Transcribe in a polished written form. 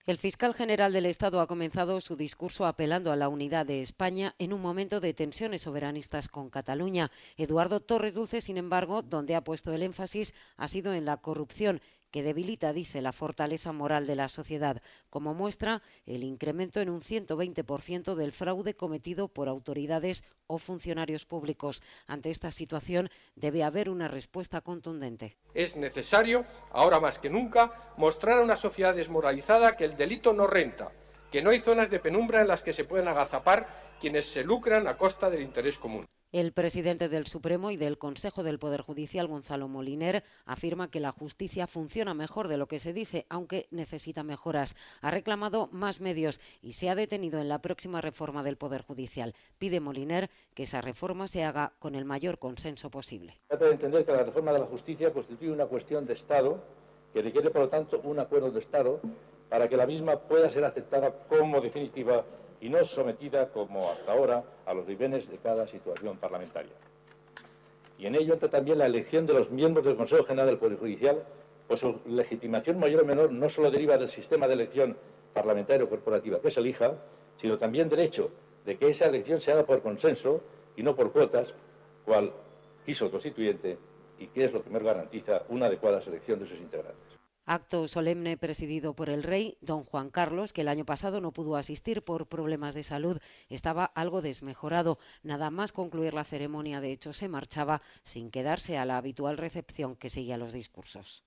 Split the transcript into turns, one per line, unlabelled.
El fiscal general del Estado ha comenzado su discurso apelando a la unidad de España en un momento de tensiones soberanistas con Cataluña. Eduardo Torres Dulce, sin embargo, donde ha puesto el énfasis ha sido en la corrupción, que debilita, dice, la fortaleza moral de la sociedad, como muestra el incremento en un 120% del fraude cometido por autoridades o funcionarios públicos. Ante esta situación debe haber una respuesta contundente.
Es necesario, ahora más que nunca, mostrar a una sociedad desmoralizada que el delito no renta, que no hay zonas de penumbra en las que se pueden agazapar quienes se lucran a costa del interés común.
El presidente del Supremo y del Consejo del Poder Judicial, Gonzalo Moliner, afirma que la justicia funciona mejor de lo que se dice, aunque necesita mejoras. Ha reclamado más medios y se ha detenido en la próxima reforma del Poder Judicial. Pide Moliner que esa reforma se haga con el mayor consenso posible.
Trata de entender que la reforma de la justicia constituye una cuestión de Estado que requiere, por lo tanto, un acuerdo de Estado para que la misma pueda ser aceptada como definitiva y no sometida, como hasta ahora, a los vaivenes de cada situación parlamentaria. Y en ello entra también la elección de los miembros del Consejo General del Poder Judicial, pues su legitimación mayor o menor no solo deriva del sistema de elección parlamentaria o corporativa que se elija, sino también del hecho de que esa elección se haga por consenso y no por cuotas, cual quiso el constituyente, y que es lo que más garantiza una adecuada selección de sus integrantes.
Acto solemne presidido por el rey, don Juan Carlos, que el año pasado no pudo asistir por problemas de salud. Estaba algo desmejorado. Nada más concluir la ceremonia, de hecho, se marchaba sin quedarse a la habitual recepción que sigue a los discursos.